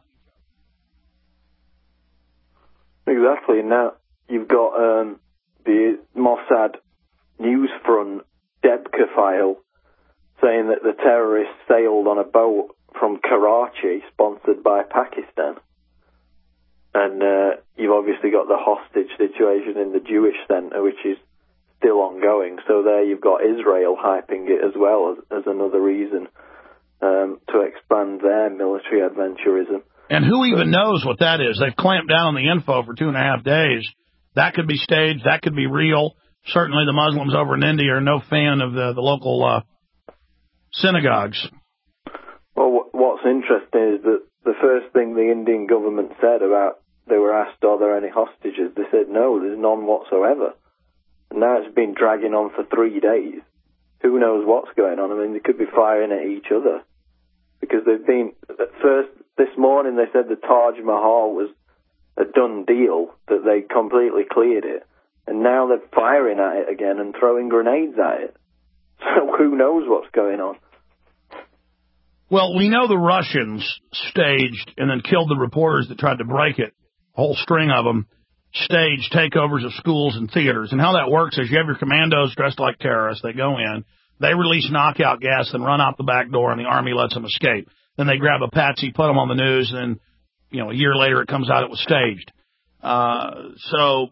Exactly. Now you've got um, the Mossad Newsfront Debka file saying that the terrorists sailed on a boat from Karachi, sponsored by Pakistan. And uh, you've obviously got the hostage situation in the Jewish Centre, which is still ongoing. So there you've got Israel hyping it as well as, as another reason um, to expand their military adventurism. And who even knows what that is? They've clamped down on the info for two and a half days. That could be staged. That could be real. Certainly the Muslims over in India are no fan of the, the local uh, synagogues. Well, what's interesting is that the first thing the Indian government said about, they were asked, are there any hostages? They said, no, there's none whatsoever. And now it's been dragging on for three days. Who knows what's going on? I mean, they could be firing at each other. Because they've been, at first, this morning they said the Taj Mahal was a done deal, that they completely cleared it. And now they're firing at it again and throwing grenades at it. So who knows what's going on? Well, we know the Russians staged and then killed the reporters that tried to break it, a whole string of them, staged takeovers of schools and theaters. And how that works is you have your commandos dressed like terrorists. They go in, they release knockout gas, then run out the back door, and the army lets them escape. Then they grab a patsy, put them on the news, and then, you know, a year later it comes out it was staged. Uh, so,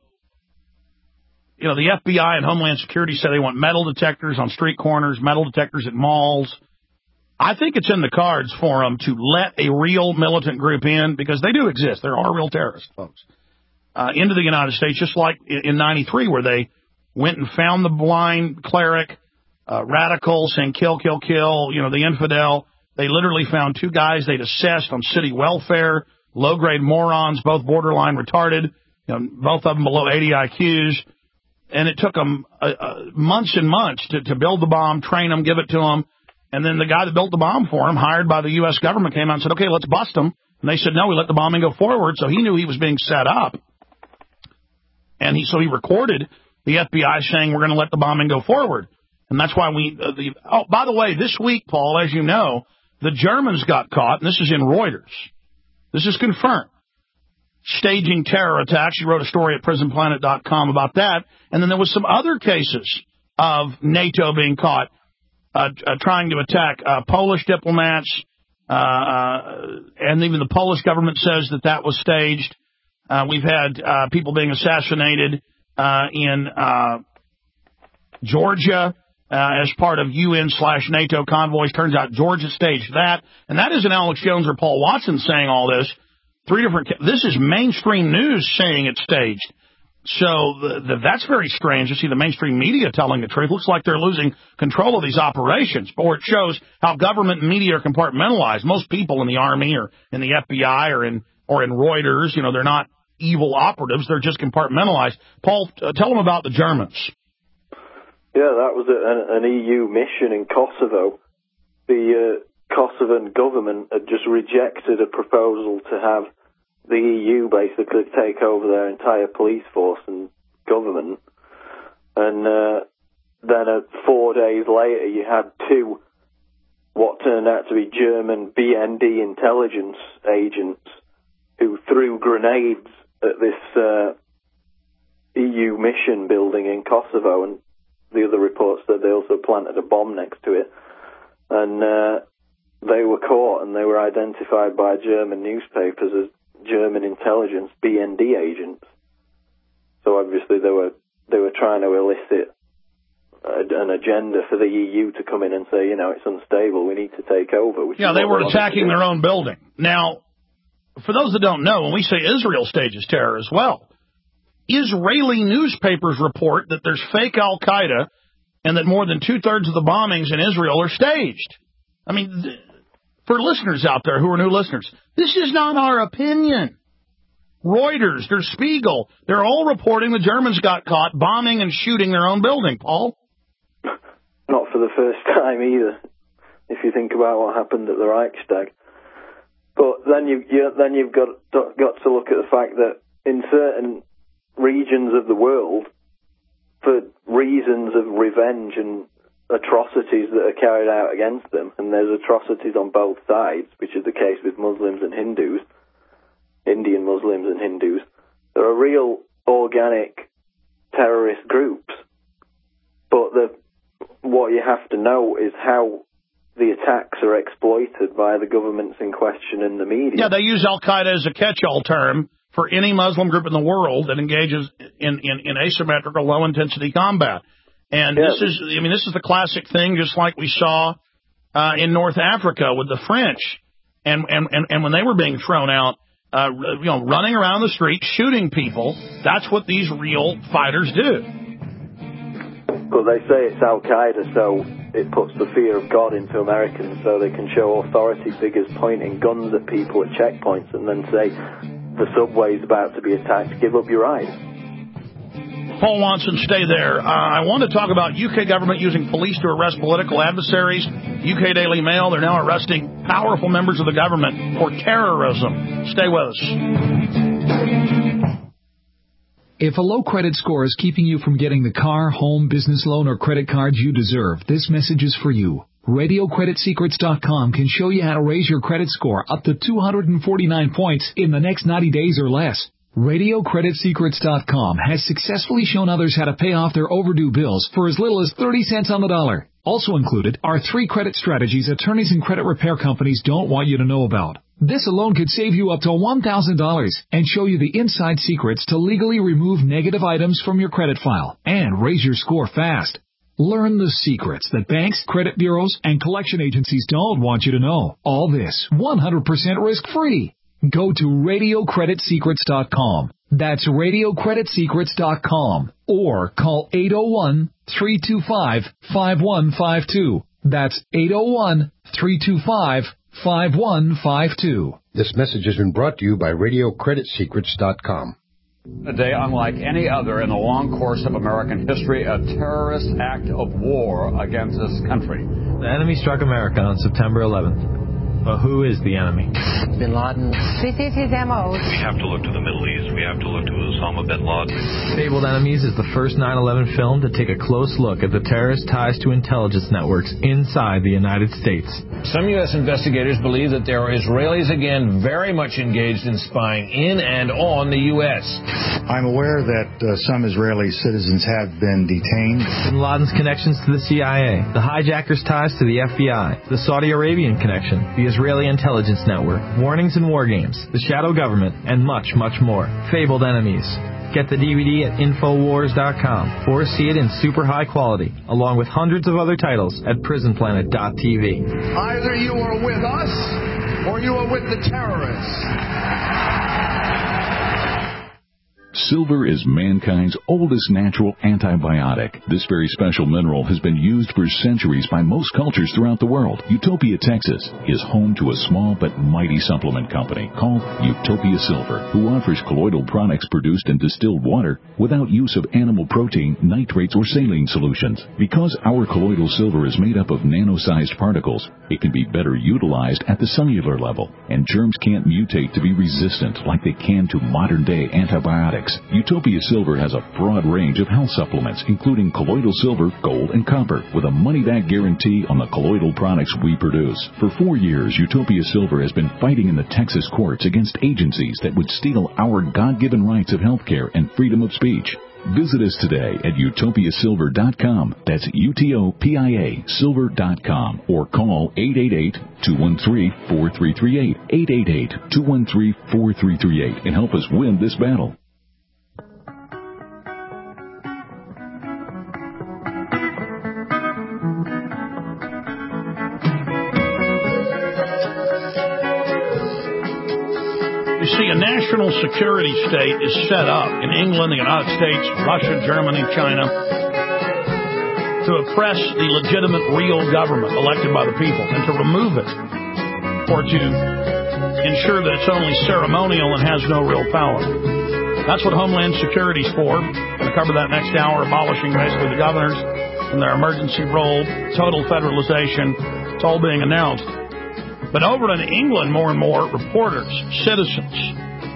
you know, the F B I and Homeland Security say they want metal detectors on street corners, metal detectors at malls. I think it's in the cards for them to let a real militant group in, because they do exist. There are real terrorists, folks, uh, into the United States, just like in ninety-three, where they went and found the blind cleric, uh, radical, saying kill, kill, kill, you know, the infidel. They literally found two guys they'd assessed on city welfare, low-grade morons, both borderline retarded, you know, both of them below eighty I Qs. And it took them uh, uh, months and months to, to build the bomb, train them, give it to them. And then the guy that built the bomb for him, hired by the U S government, came out and said, okay, let's bust him. And they said, no, we let the bombing go forward. So he knew he was being set up. And he so he recorded the F B I saying, we're going to let the bombing go forward. And that's why we uh, – the, oh, by the way, this week, Paul, as you know, the Germans got caught, and this is in Reuters. This is confirmed. Staging terror attacks. You wrote a story at prison planet dot com about that. And then there was some other cases of NATO being caught uh, uh, trying to attack uh, Polish diplomats, uh, uh, and even the Polish government says that that was staged. Uh, we've had uh, people being assassinated uh, in uh, Georgia uh, as part of U N slash NATO convoys. Turns out Georgia staged that. And that isn't Alex Jones or Paul Watson saying all this. Three different. This is mainstream news saying it's staged. So the, the, that's very strange to see the mainstream media telling the truth. Looks like they're losing control of these operations. Or it shows how government and media are compartmentalized. Most people in the Army or in the F B I or in or in Reuters, you know, they're not evil operatives. They're just compartmentalized. Paul, uh, tell them about the Germans. Yeah, that was a, an E U mission in Kosovo. The uh, Kosovan government had just rejected a proposal to have the E U basically take over their entire police force and government. And uh, then uh, four days later, you had two, what turned out to be German B N D intelligence agents who threw grenades at this uh, E U mission building in Kosovo. And the other reports said they also planted a bomb next to it. And uh, they were caught and they were identified by German newspapers as German intelligence B N D agents. So obviously they were they were trying to elicit a, an agenda for the E U to come in and say, you know, it's unstable, we need to take over. Which yeah, they were attacking their own building. Now, for those that don't know, when we say Israel stages terror as well, Israeli newspapers report that there's fake Al-Qaeda and that more than two-thirds of the bombings in Israel are staged. I mean, th- for listeners out there who are new listeners, this is not our opinion. Reuters, Der Spiegel, they're all reporting the Germans got caught bombing and shooting their own building, Paul. Not for the first time either, if you think about what happened at the Reichstag. But then, you, you, then you've got, got to look at the fact that in certain regions of the world, for reasons of revenge and atrocities that are carried out against them, and there's atrocities on both sides, which is the case with Muslims and Hindus, Indian Muslims and Hindus. There are real organic terrorist groups, but the, what you have to know is how the attacks are exploited by the governments in question and the media. Yeah, they use Al-Qaeda as a catch-all term for any Muslim group in the world that engages in, in, in asymmetrical, low-intensity combat. And yeah. this is, I mean, this is the classic thing, just like we saw uh, in North Africa with the French. And, and, and, and when they were being thrown out, uh, you know, running around the street, shooting people, that's what these real fighters do. Well, they say it's Al-Qaeda, so it puts the fear of God into Americans so they can show authority figures pointing guns at people at checkpoints and then say, the subway's about to be attacked, give up your ride. Paul Watson, stay there. Uh, I want to talk about U K government using police to arrest political adversaries. U K Daily Mail, they're now arresting powerful members of the government for terrorism. Stay with us. If a low credit score is keeping you from getting the car, home, business loan, or credit cards you deserve, this message is for you. Radio Credit Secrets dot com can show you how to raise your credit score up to two hundred forty-nine points in the next ninety days or less. Radio Credit Secrets dot com has successfully shown others how to pay off their overdue bills for as little as thirty cents on the dollar. Also included are three credit strategies attorneys and credit repair companies don't want you to know about. This alone could save you up to one thousand dollars and show you the inside secrets to legally remove negative items from your credit file and raise your score fast. Learn the secrets that banks, credit bureaus, and collection agencies don't want you to know. All this one hundred percent risk-free. Go to Radio Credit Secrets dot com. That's Radio Credit Secrets dot com. Or call eight oh one, three two five, five one five two. That's eight oh one, three two five, five one five two. This message has been brought to you by Radio Credit Secrets dot com. A day unlike any other in the long course of American history, a terrorist act of war against this country. The enemy struck America on September eleventh. But who is the enemy? Bin Laden. This is his M O. We have to look to the Middle East. We have to look to Osama bin Laden. Fabled Enemies is the first nine eleven film to take a close look at the terrorist ties to intelligence networks inside the United States. Some U S investigators believe that there are Israelis again very much engaged in spying in and on the U S. I'm aware that uh, some Israeli citizens have been detained. Bin Laden's connections to the C I A, the hijackers' ties to the F B I, the Saudi Arabian connection, the Israeli intelligence network, warnings and war games, the shadow government, and much, much more. Fabled Enemies. Get the D V D at Infowars dot com or see it in super high quality, along with hundreds of other titles at Prison Planet dot T V. Either you are with us or you are with the terrorists. Silver is mankind's oldest natural antibiotic. This very special mineral has been used for centuries by most cultures throughout the world. Utopia, Texas is home to a small but mighty supplement company called Utopia Silver, who offers colloidal products produced in distilled water without use of animal protein, nitrates, or saline solutions. Because our colloidal silver is made up of nano-sized particles, it can be better utilized at the cellular level, and germs can't mutate to be resistant like they can to modern-day antibiotics. Utopia Silver has a broad range of health supplements, including colloidal silver, gold, and copper, with a money-back guarantee on the colloidal products we produce. For four years, Utopia Silver has been fighting in the Texas courts against agencies that would steal our God-given rights of health care and freedom of speech. Visit us today at Utopia Silver dot com. That's U T O P I A Silver dot com. Or call eight eight eight, two one three, four three three eight, eight eight eight, two one three, four three three eight, and help us win this battle. You see, a national security state is set up in England, the United States, Russia, Germany, China to oppress the legitimate, real government elected by the people and to remove it or to ensure that it's only ceremonial and has no real power. That's what Homeland Security is for. I'm going to cover that next hour, abolishing basically the governors and their emergency role, total federalization. It's all being announced. But over in England, more and more reporters, citizens,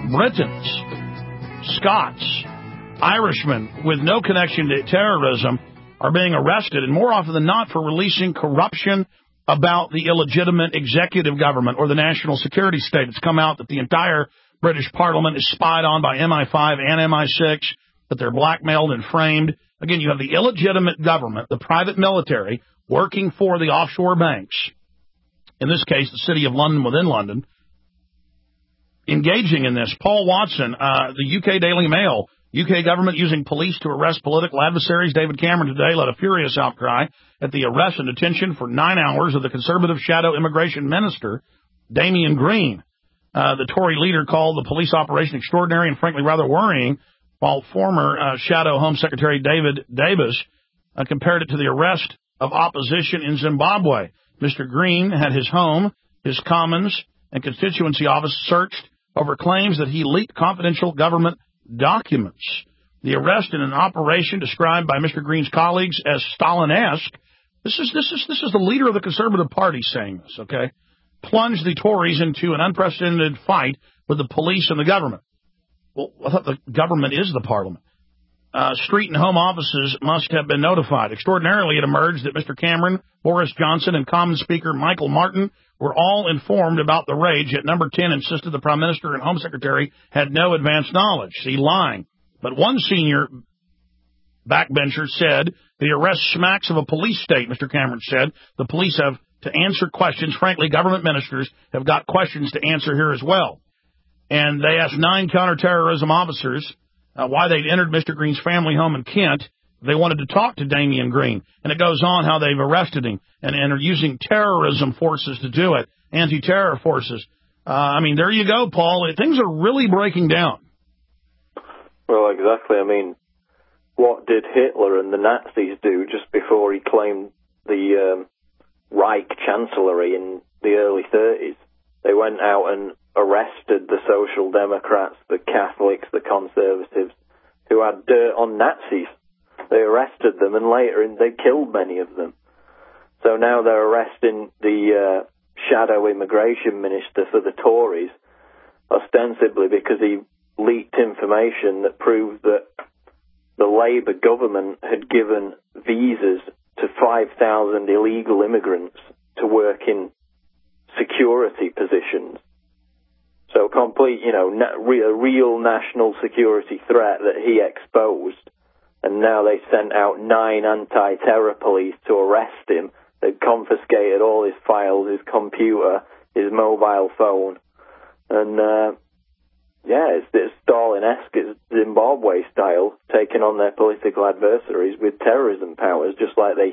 Britons, Scots, Irishmen with no connection to terrorism are being arrested, and more often than not for releasing corruption about the illegitimate executive government or the national security state. It's come out that the entire British Parliament is spied on by M I five and M I six, that they're blackmailed and framed. Again, you have the illegitimate government, the private military, working for the offshore banks, in this case, the City of London within London, engaging in this. Paul Watson, uh, the U K Daily Mail, U K government using police to arrest political adversaries. David Cameron today led a furious outcry at the arrest and detention for nine hours of the Conservative shadow immigration minister, Damien Green. Uh, the Tory leader called the police operation extraordinary and frankly rather worrying, while former uh, shadow Home Secretary David Davis uh, compared it to the arrest of opposition in Zimbabwe. Mister Green had his home, his Commons, and constituency office searched over claims that he leaked confidential government documents. The arrest in an operation described by Mister Green's colleagues as Stalin-esque. This is this is this is the leader of the Conservative Party saying this. Okay, plunged the Tories into an unprecedented fight with the police and the government. Well, I thought the government is the Parliament. Uh, street and home offices must have been notified. Extraordinarily, it emerged that Mister Cameron, Boris Johnson, and Commons Speaker Michael Martin were all informed about the raid, yet number ten insisted the Prime Minister and Home Secretary had no advance knowledge. See, lying. But one senior backbencher said the arrest smacks of a police state, Mister Cameron said. The police have to answer questions. Frankly, government ministers have got questions to answer here as well. And they asked nine counterterrorism officers uh, why they'd entered Mister Green's family home in Kent. They wanted to talk to Damien Green. And it goes on how they've arrested him and, and are using terrorism forces to do it, anti-terror forces. Uh, I mean, there you go, Paul. Things are really breaking down. Well, exactly. I mean, what did Hitler and the Nazis do just before he claimed the um, Reich Chancellery in the early thirties? They went out and arrested the Social Democrats, the Catholics, the Conservatives, who had dirt on Nazis. They arrested them, and later they killed many of them. So now they're arresting the uh, shadow immigration minister for the Tories, ostensibly because he leaked information that proved that the Labour government had given visas to five thousand illegal immigrants to work in security positions. So complete, you know, na- re- a real national security threat that he exposed. And now they sent out nine anti-terror police to arrest him. They've confiscated all his files, his computer, his mobile phone. And, uh, yeah, it's, it's Stalin-esque, it's Zimbabwe style, taking on their political adversaries with terrorism powers, just like they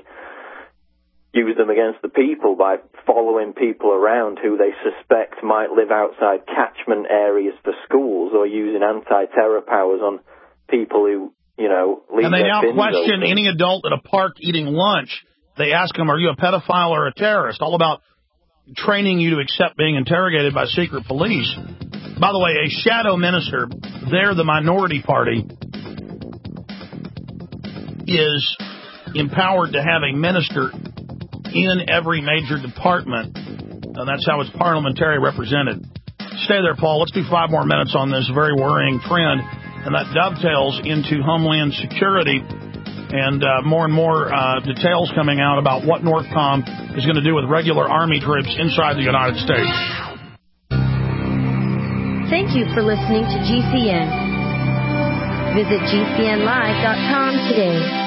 use them against the people by following people around who they suspect might live outside catchment areas for schools, or using anti-terror powers on people who, you know, leave and they their now bins question open. any adult at a park eating lunch. They ask them, are you a pedophile or a terrorist? All about training you to accept being interrogated by secret police. By the way, a shadow minister, they're the minority party, is empowered to have a minister in every major department, and that's how it's parliamentary represented. Stay there, Paul. Let's do five more minutes on this very worrying trend, and that dovetails into Homeland Security and uh, more and more uh, details coming out about what NORTHCOM is going to do with regular Army troops inside the United States. Thank you for listening to G C N. Visit G C N live dot com today.